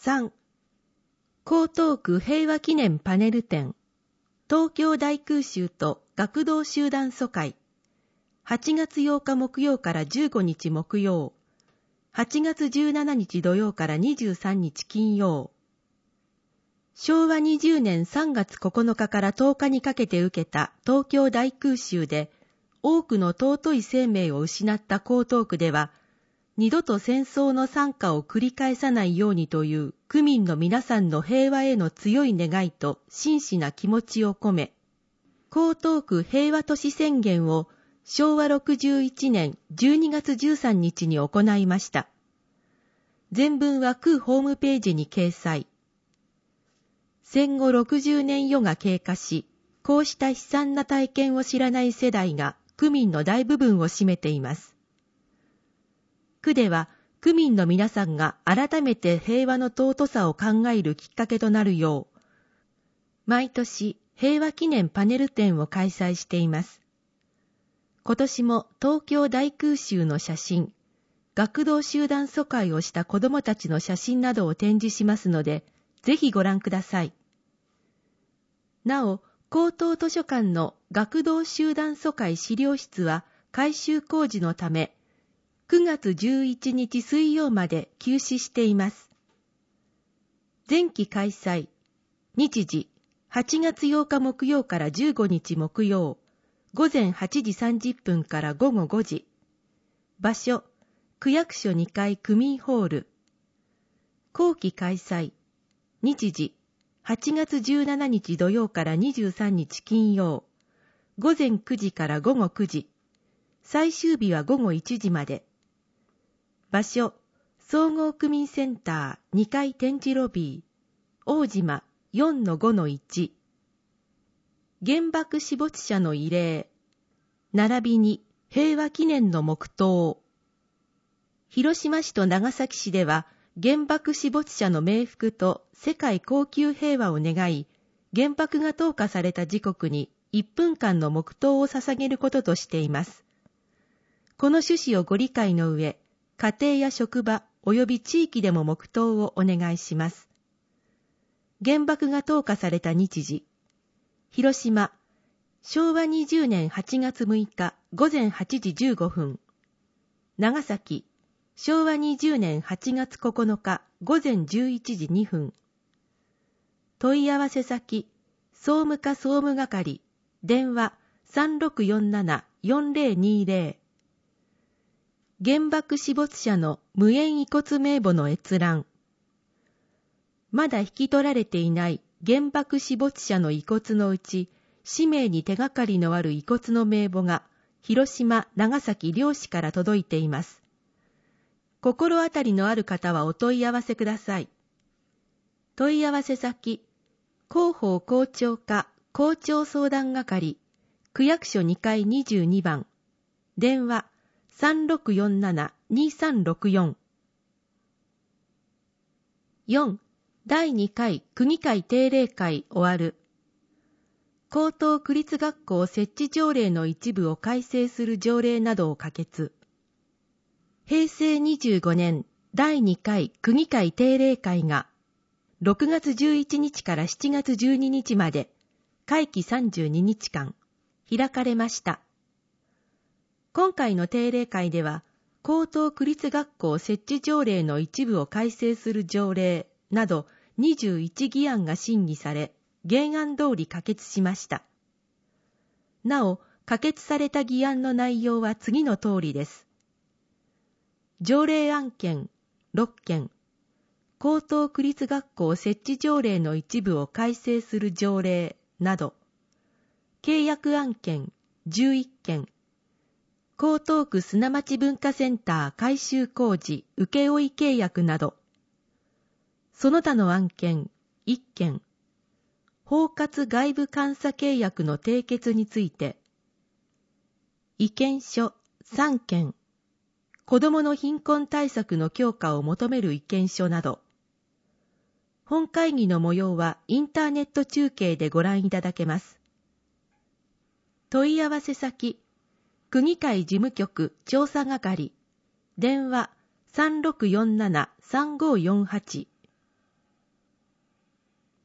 3、江東区平和記念パネル展、東京大空襲と学童集団疎開、8月8日木曜から15日木曜、8月17日土曜から23日金曜。昭和20年3月9日から10日にかけて受けた東京大空襲で多くの尊い生命を失った江東区では、二度と戦争の惨禍を繰り返さないようにという区民の皆さんの平和への強い願いと真摯な気持ちを込め、江東区平和都市宣言を昭和61年12月13日に行いました。全文は区ホームページに掲載。戦後60年余が経過し、こうした悲惨な体験を知らない世代が区民の大部分を占めています。区では区民の皆さんが改めて平和の尊さを考えるきっかけとなるよう、毎年平和記念パネル展を開催しています。今年も東京大空襲の写真、学童集団疎開をした子どもたちの写真などを展示しますので、ぜひご覧ください。なお、江東図書館の学童集団疎開資料室は改修工事のため、9月11日水曜まで休止しています。前期開催、日時、8月8日木曜から15日木曜、午前8時30分から午後5時。場所、区役所2階区民ホール。後期開催、日時、8月17日土曜から23日金曜、午前9時から午後9時。最終日は午後1時まで。場所、総合区民センター2階展示ロビー、大島 4-5-1。原爆死没者の慰霊、並びに平和記念の黙祷。広島市と長崎市では、原爆死没者の冥福と世界恒久平和を願い、原爆が投下された時刻に1分間の黙祷を捧げることとしています。この趣旨をご理解の上、家庭や職場及び地域でも黙祷をお願いします。原爆が投下された日時、広島、昭和20年8月6日午前8時15分。長崎、昭和20年8月9日午前11時2分。問い合わせ先、総務課総務係、電話 3647-4020。原爆死没者の無縁遺骨名簿の閲覧。まだ引き取られていない原爆死没者の遺骨のうち、氏名に手がかりのある遺骨の名簿が、広島、長崎両市から届いています。心当たりのある方はお問い合わせください。問い合わせ先、広報校長課校長相談係、区役所2階22番、電話3647-2364。4. 第2回区議会定例会終わる。江東区立学校設置条例の一部を改正する条例などを可決。平成25年第2回区議会定例会が6月11日から7月12日まで会期32日間開かれました。今回の定例会では、江東区立学校設置条例の一部を改正する条例など21議案が審議され、原案通り可決しました。なお、可決された議案の内容は次の通りです。条例案件6件、江東区立学校設置条例の一部を改正する条例など、契約案件11件、江東区砂町文化センター改修工事請負契約など、その他の案件1件、包括外部監査契約の締結について、意見書3件、子どもの貧困対策の強化を求める意見書など、本会議の模様はインターネット中継でご覧いただけます。問い合わせ先、区議会事務局調査係、電話 3647-3548。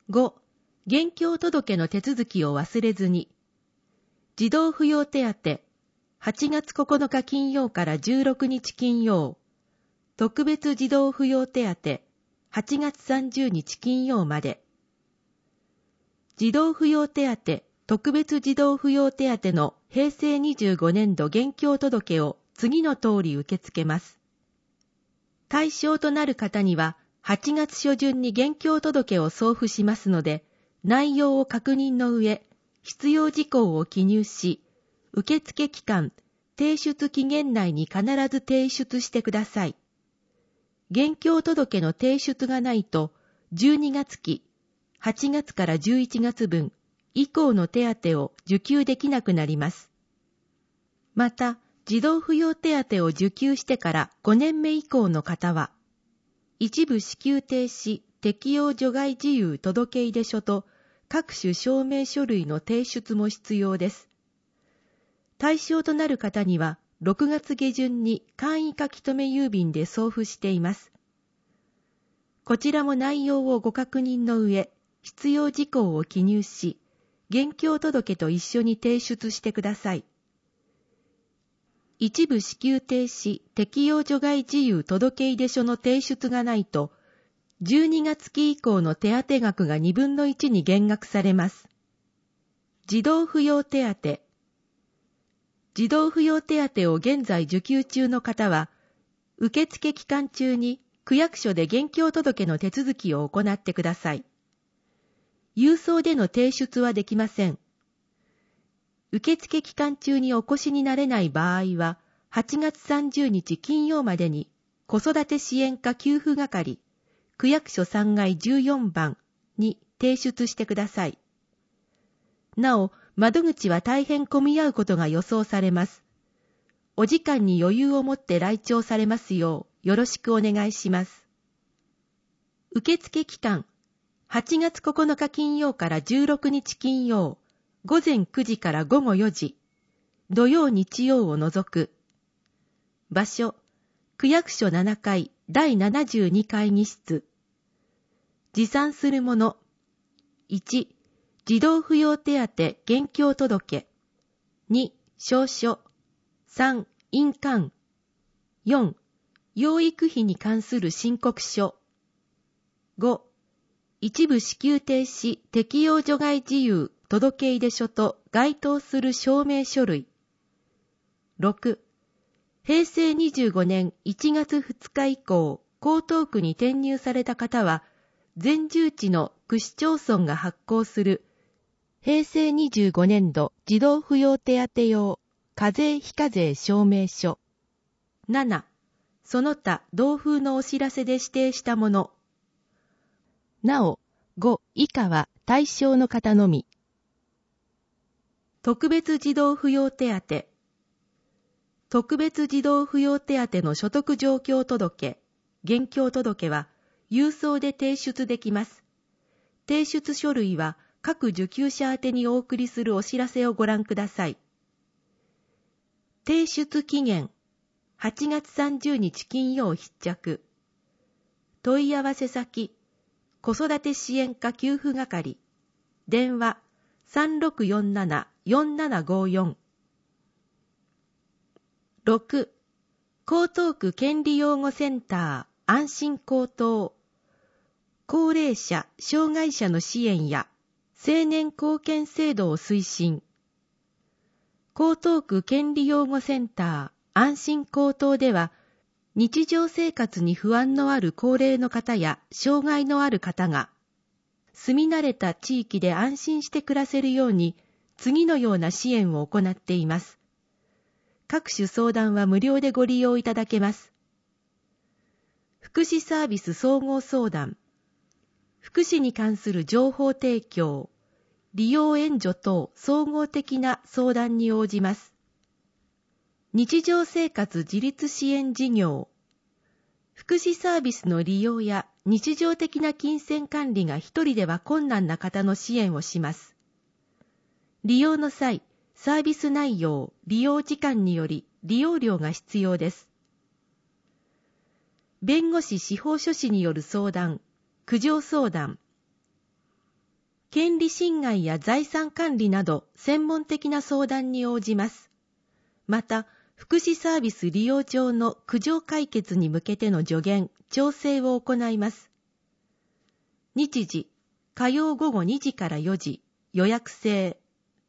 5、現況届の手続きを忘れずに。児童扶養手当、8月9日金曜から16日金曜。特別児童扶養手当、8月30日金曜まで。児童扶養手当、特別児童扶養手当の平成25年度現況届を次の通り受け付けます。対象となる方には8月初旬に現況届を送付しますので、内容を確認の上、必要事項を記入し、受付期間、提出期限内に必ず提出してください。現況届の提出がないと、12月期、8月から11月分以降の手当を受給できなくなります。また、児童扶養手当を受給してから5年目以降の方は、一部支給停止、適用除外事由届出書と各種証明書類の提出も必要です。対象となる方には、6月下旬に簡易書留郵便で送付しています。こちらも内容をご確認の上、必要事項を記入し、現況届と一緒に提出してください。一部支給停止、適用除外事由届出書の提出がないと、12月期以降の手当額が2分の1に減額されます。児童扶養手当。児童扶養手当を現在受給中の方は、受付期間中に区役所で現況届の手続きを行ってください。郵送での提出はできません。受付期間中にお越しになれない場合は、8月30日金曜までに子育て支援課給付係、区役所3階14番に提出してください。なお、窓口は大変混み合うことが予想されます。お時間に余裕を持って来庁されますようよろしくお願いします。受付期間、8月9日金曜から16日金曜、午前9時から午後4時、土曜日曜を除く。場所、区役所7階第72会議室。持参するもの。1、児童扶養手当現況届。2、証書。3、印鑑。4、養育費に関する申告書。5、一部支給停止適用除外事由届出書と該当する証明書類。6、平成25年1月2日以降、江東区に転入された方は、全住地の区市町村が発行する平成25年度児童扶養手当用課税非課税証明書。7、その他同風のお知らせで指定したもの。なお、5以下は対象の方のみ。特別児童扶養手当。特別児童扶養手当の所得状況届、現況届は郵送で提出できます。提出書類は各受給者宛てにお送りするお知らせをご覧ください。提出期限、8月30日金曜必着。問い合わせ先、子育て支援課給付係。電話、3647-4754。6、江東区権利養護センター安心高等。高齢者・障害者の支援や青年貢献制度を推進。江東区権利養護センター安心高等では、日常生活に不安のある高齢の方や障害のある方が、住み慣れた地域で安心して暮らせるように、次のような支援を行っています。各種相談は無料でご利用いただけます。福祉サービス総合相談、福祉に関する情報提供、利用援助等総合的な相談に応じます。日常生活自立支援事業、福祉サービスの利用や日常的な金銭管理が一人では困難な方の支援をします。利用の際、サービス内容、利用時間により利用料が必要です。弁護士司法書士による相談、苦情相談。 権利侵害や財産管理など専門的な相談に応じます。また、福祉サービス利用上の苦情解決に向けての助言、調整を行います。日時、火曜午後2時から4時、予約制。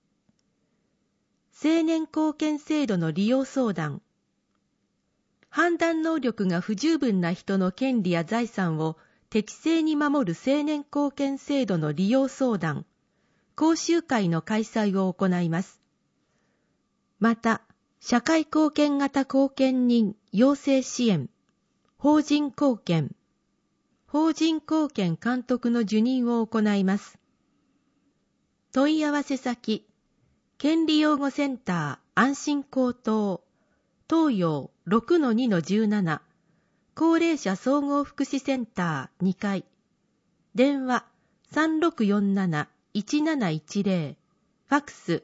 青年貢献制度の利用相談。判断能力が不十分な人の権利や財産を適正に守る青年貢献制度の利用相談、講習会の開催を行います。また、社会貢献型後見人養成支援、法人貢献監督の受任を行います。問い合わせ先、権利養護センター安心高等、東洋 6-2-17、高齢者総合福祉センター2階、電話 3647-1710、ファクス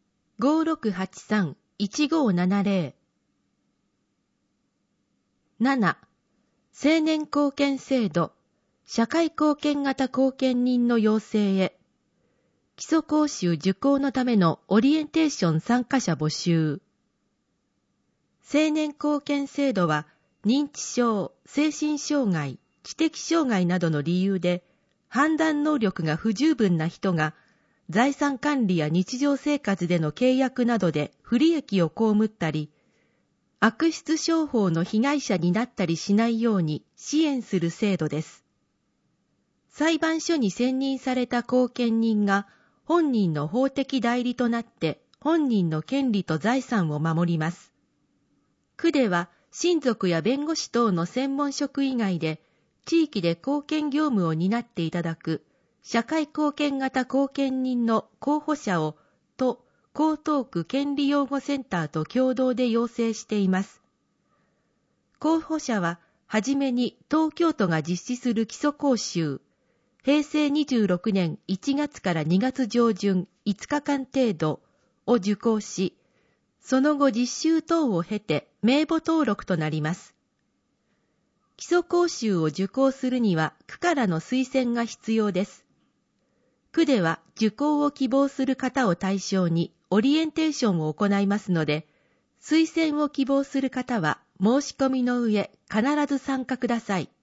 5683-1570。7. 青年貢献制度、社会貢献型後見人の養成へ、基礎講習受講のためのオリエンテーション参加者募集。青年貢献制度は、認知症、精神障害、知的障害などの理由で、判断能力が不十分な人が、財産管理や日常生活での契約などで不利益を被ったり、悪質商法の被害者になったりしないように支援する制度です。裁判所に選任された後見人が本人の法的代理となって本人の権利と財産を守ります。区では親族や弁護士等の専門職以外で地域で貢献業務を担っていただく社会貢献型後見人の候補者を都江東区権利養護センターと共同で養成しています。候補者ははじめに東京都が実施する基礎講習、平成26年1月から2月上旬5日間程度を受講し、その後実習等を経て名簿登録となります。基礎講習を受講するには区からの推薦が必要です。区では受講を希望する方を対象にオリエンテーションを行いますので、推薦を希望する方は申し込みの上必ず参加ください。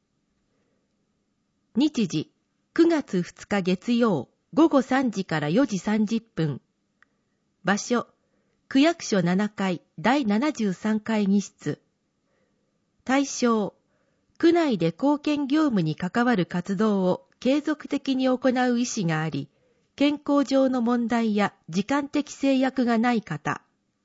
日時、9月2日月曜午後3時から4時30分。場所、区役所7階第73会議室。対象、区内で貢献業務に関わる活動を継続的に行う意思があり、健康上の問題や時間的制約がない方。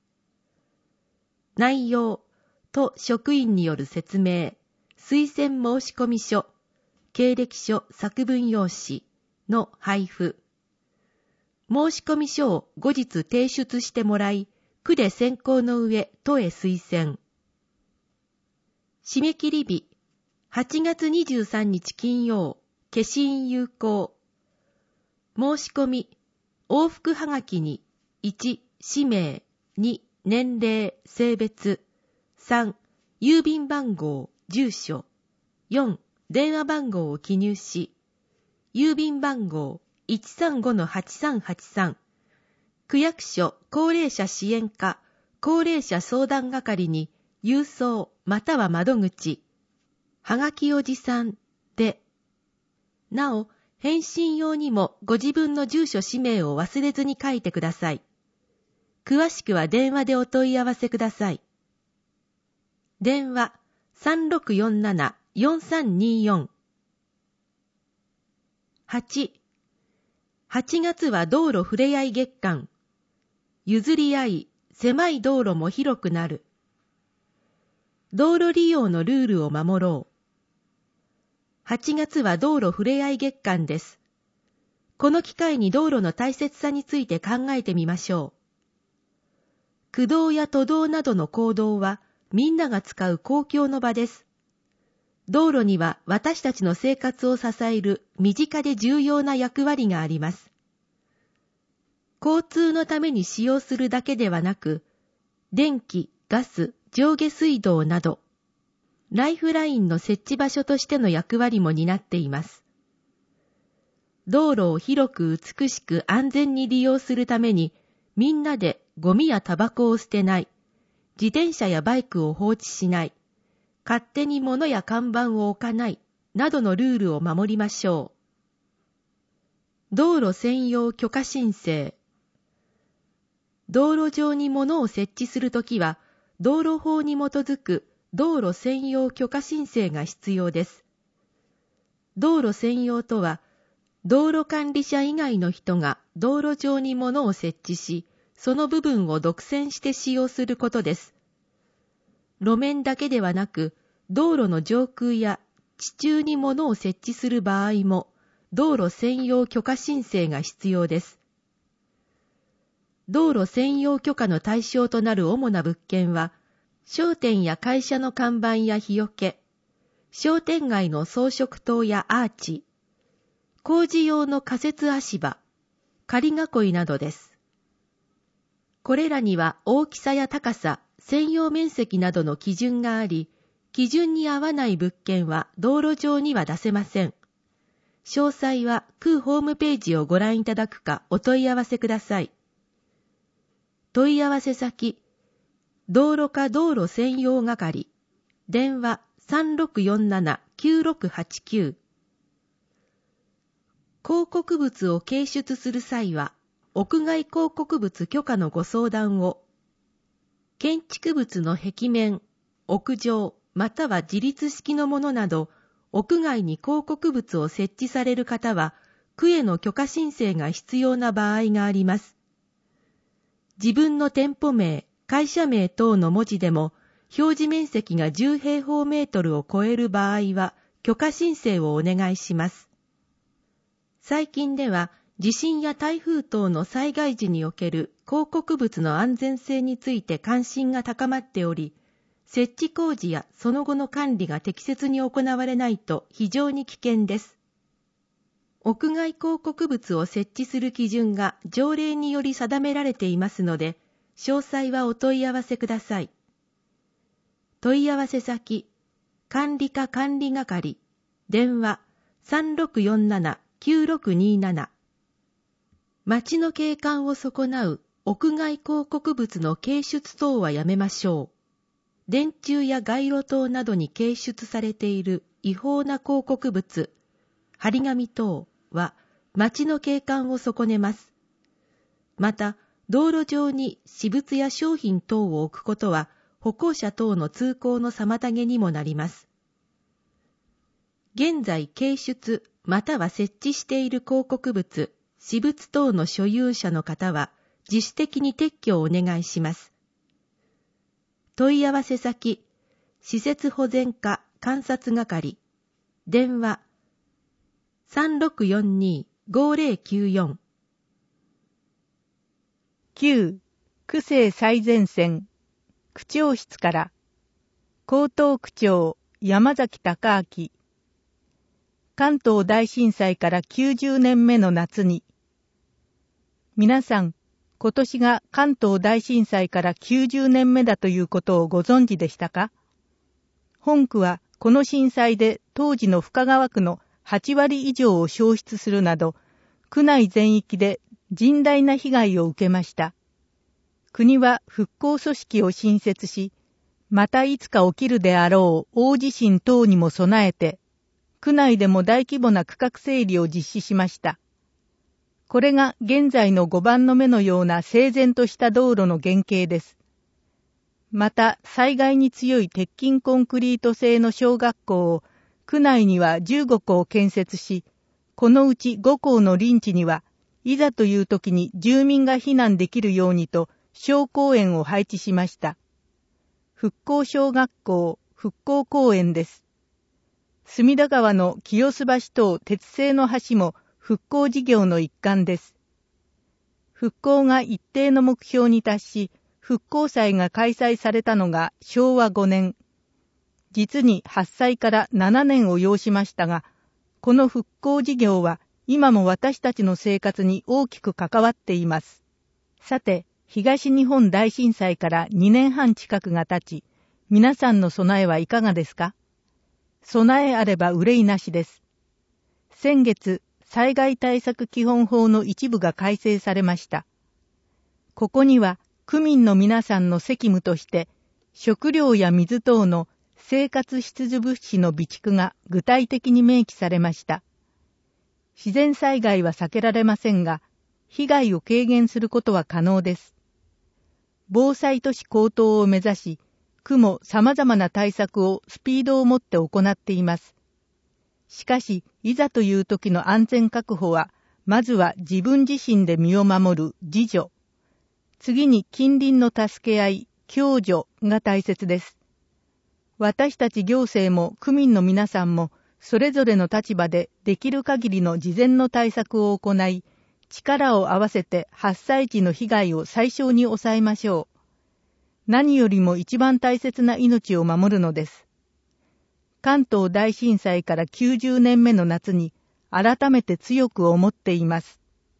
内容、都職員による説明、推薦申込書、経歴書作文用紙の配布。申込書を後日提出してもらい、区で選考の上、都へ推薦。締め切り日、8月23日金曜、消印有効。申し込み、往復はがきに、1、氏名、2、年齢、性別、3、郵便番号、住所、4、電話番号を記入し、郵便番号 135-8383、区役所高齢者支援課高齢者相談係に郵送または窓口、はがきおじさんで、なお、返信用にもご自分の住所氏名を忘れずに書いてください。詳しくは電話でお問い合わせください。電話 3647-4324。8月は道路ふれあい月間。譲り合い、狭い道路も広くなる。道路利用のルールを守ろう。8月は道路ふれあい月間です。この機会に道路の大切さについて考えてみましょう。区道や都道などの公道はみんなが使う公共の場です。道路には私たちの生活を支える身近で重要な役割があります。交通のために使用するだけではなく、電気、ガス、上下水道など、ライフラインの設置場所としての役割も担っています。 道路を広く美しく安全に利用するために、みんなでゴミやタバコを捨てない、自転車やバイクを放置しない、勝手に物や看板を置かない、などのルールを守りましょう。道路専用許可申請。道路上に物を設置するときは、道路法に基づく道路専用許可申請が必要です。道路専用とは、道路管理者以外の人が道路上に物を設置し、その部分を独占して使用することです。路面だけではなく、道路の上空や地中に物を設置する場合も、道路専用許可申請が必要です。道路専用許可の対象となる主な物件は、商店や会社の看板や日よけ、商店街の装飾灯やアーチ、工事用の仮設足場、仮囲いなどです。これらには大きさや高さ、占用面積などの基準があり、基準に合わない物件は道路上には出せません。詳細は区ホームページをご覧いただくかお問い合わせください。問い合わせ先、道路課道路専用係、電話3647-9689。広告物を掲出する際は、屋外広告物許可のご相談を。建築物の壁面、屋上、または自立式のものなど、屋外に広告物を設置される方は、区への許可申請が必要な場合があります。自分の店舗名、会社名等の文字でも、表示面積が10平方メートルを超える場合は、許可申請をお願いします。最近では、地震や台風等の災害時における広告物の安全性について関心が高まっており、設置工事やその後の管理が適切に行われないと非常に危険です。屋外広告物を設置する基準が条例により定められていますので、詳細はお問い合わせください。問い合わせ先、管理課管理係、電話3647-9627。街の景観を損なう屋外広告物の掲出等はやめましょう。電柱や街路灯などに掲出されている違法な広告物、張り紙等は街の景観を損ねます。また、道路上に私物や商品等を置くことは歩行者等の通行の妨げにもなります。現在掲出または設置している広告物、私物等の所有者の方は自主的に撤去をお願いします。問い合わせ先、施設保全課監察係、電話3642-5094。 9. 区政最前線区長室から江東区長山崎隆明。関東大震災から90年目の夏に。皆さん、今年が関東大震災から90年目だということをご存知でしたか？本区はこの震災で当時の深川区の8割以上を焼失するなど、区内全域で甚大な被害を受けました。国は復興組織を新設し、またいつか起きるであろう大地震等にも備えて、区内でも大規模な区画整理を実施しました。これが現在の5番の目のような整然とした道路の原型です。また、災害に強い鉄筋コンクリート製の小学校を区内には15校建設し、このうち5校の臨地には、いざという時に住民が避難できるようにと小公園を配置しました。復興小学校、復興公園です。隅田川の清洲橋等鉄製の橋も復興事業の一環です。復興が一定の目標に達し、復興祭が開催されたのが昭和5年。実に発災から7年を要しましたが、この復興事業は今も私たちの生活に大きく関わっています。さて、東日本大震災から2年半近くが経ち、皆さんの備えはいかがですか？備えあれば憂いなしです。先月、 災害対策基本法の一部が改正されました。ここには区民の皆さんの責務として、食料や水等の生活必需物資の備蓄が具体的に明記されました。自然災害は避けられませんが、被害を軽減することは可能です。防災都市高騰を目指し、区も様々な対策をスピードを持って行っています。しかし、いざという時の安全確保は、まずは自分自身で身を守る自助。次に近隣の助け合い、共助が大切です。私たち行政も区民の皆さんも、それぞれの立場でできる限りの事前の対策を行い、力を合わせて発災時の被害を最小に抑えましょう。何よりも一番大切な命を守るのです。関東大震災から90年目の夏に改めて強く思っています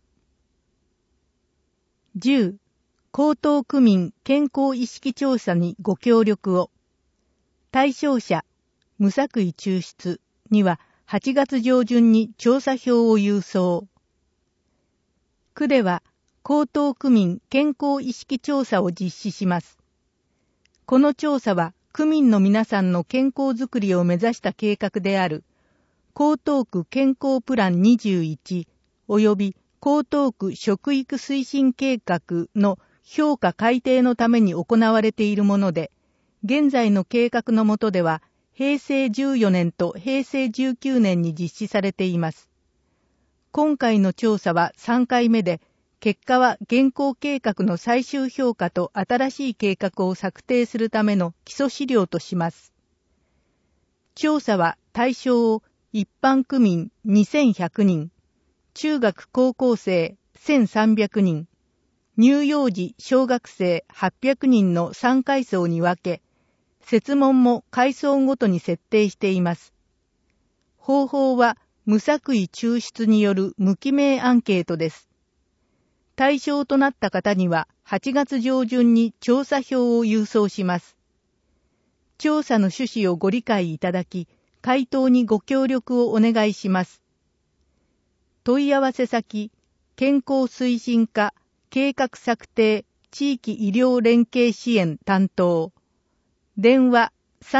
。10. 江東区民健康意識調査にご協力を。対象者、無作為抽出には8月上旬に調査票を郵送。区では江東区民健康意識調査を実施します。この調査は区民の皆さんの健康づくりを目指した計画である江東区健康プラン21及び江東区食育推進計画の評価改定のために行われているもので、現在の計画の下では平成14年と平成19年に実施されています。今回の調査は3回目で、結果は現行計画の最終評価と新しい計画を策定するための基礎資料とします。調査は対象を一般区民2100人、中学高校生1300人、乳幼児小学生800人の3階層に分け、設問も階層ごとに設定しています。方法は無作為抽出による無記名アンケートです。対象となった方には8月上旬に調査票を郵送します。調査の趣旨をご理解いただき、回答にご協力をお願いします。問い合わせ先、健康推進課、計画策定、地域医療連携支援担当。電話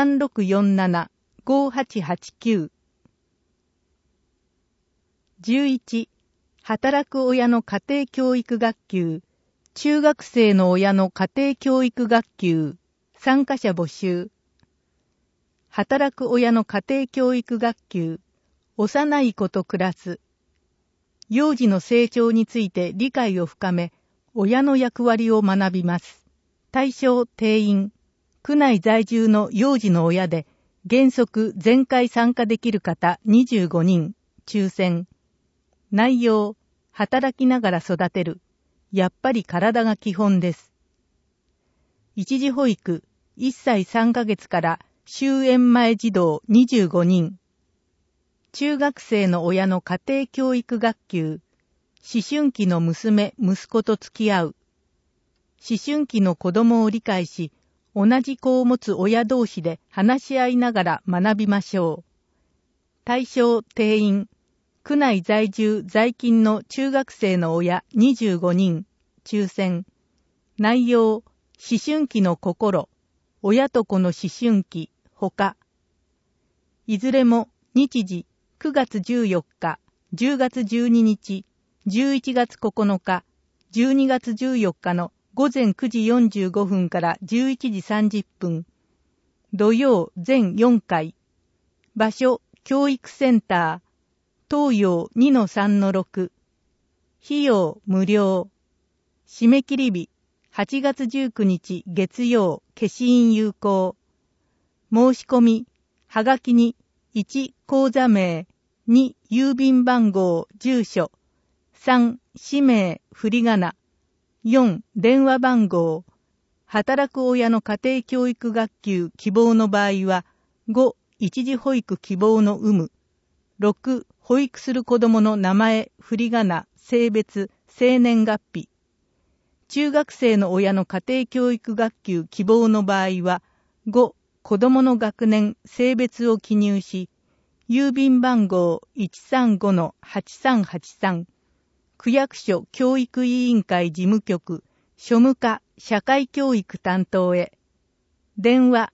3647-5889。11. 働く親の家庭教育学級、中学生の親の家庭教育学級、参加者募集。働く親の家庭教育学級、幼い子と暮らす。幼児の成長について理解を深め、親の役割を学びます。対象定員、区内在住の幼児の親で、原則全会参加できる方25人、抽選。内容、働きながら育てる。やっぱり体が基本です。一時保育、1歳3ヶ月から終園前児童25人。中学生の親の家庭教育学級。思春期の娘、息子と付き合う。思春期の子供を理解し、同じ子を持つ親同士で話し合いながら学びましょう。対象定員。区内在住在勤の中学生の親25人、抽選。内容、思春期の心、親と子の思春期、ほか。いずれも日時9月14日、10月12日、11月9日、12月14日の午前9時45分から11時30分。土曜全4回。場所、教育センター。東洋 2-3-6。費用無料。締め切り日8月19日月曜、消印有効。申し込み、はがきに1、口座名、2、郵便番号、住所、3、氏名、振り仮名、4、電話番号。働く親の家庭教育学級希望の場合は、5、一時保育希望の有無。6、保育する子供の名前、振り仮名、性別、生年月日。中学生の親の家庭教育学級希望の場合は、5、子供の学年、性別を記入し、 郵便番号 135-8383 区役所教育委員会事務局庶務課社会教育担当へ。電話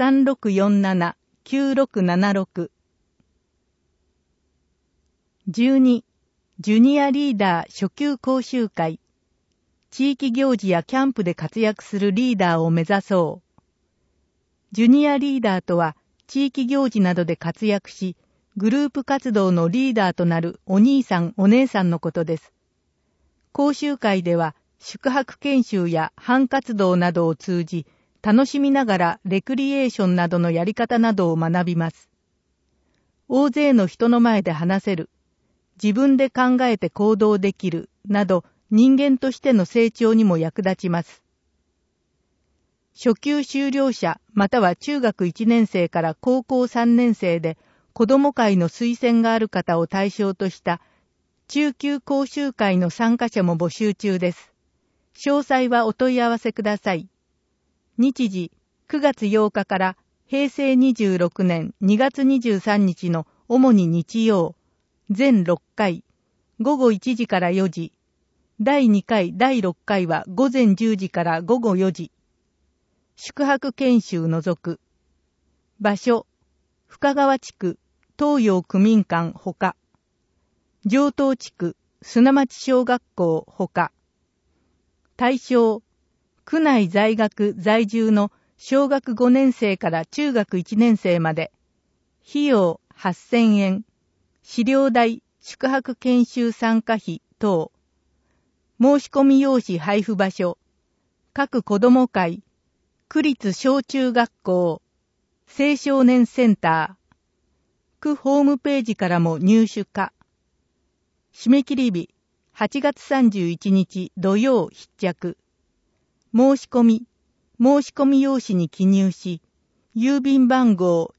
3647-9676。12. ジュニアリーダー初級講習会。地域行事やキャンプで活躍するリーダーを目指そう。ジュニアリーダーとは、地域行事などで活躍し、グループ活動のリーダーとなるお兄さんお姉さんのことです。講習会では、宿泊研修や班活動などを通じ、楽しみながらレクリエーションなどのやり方などを学びます。大勢の人の前で話せる、自分で考えて行動できる、など人間としての成長にも役立ちます。初級修了者または中学1年生から高校3年生で子ども会の推薦がある方を対象とした中級講習会の参加者も募集中です。詳細はお問い合わせください。日時9月8日から平成26年2月23日の主に日曜、全6回、午後1時から4時、第2回、第6回は午前10時から午後4時。宿泊研修除く。場所、深川地区、東洋区民館ほか。城東地区、砂町小学校ほか。対象、区内在学在住の小学5年生から中学1年生まで。費用8000円。飼料代、宿泊研修参加費等。申し込み用紙配布場所。各子ども会。区立小中学校、青少年センター、区ホームページからも入手可。締め切り日、8月31日土曜必着。申し込み用紙に記入し、郵便番号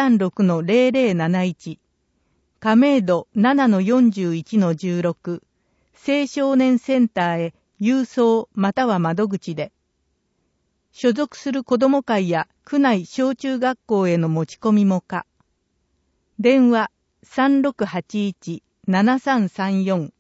136-0071、亀戸 7-41-16、青少年センターへ郵送または窓口で。所属する子ども会や区内小中学校への持ち込みも可。電話 3681-7334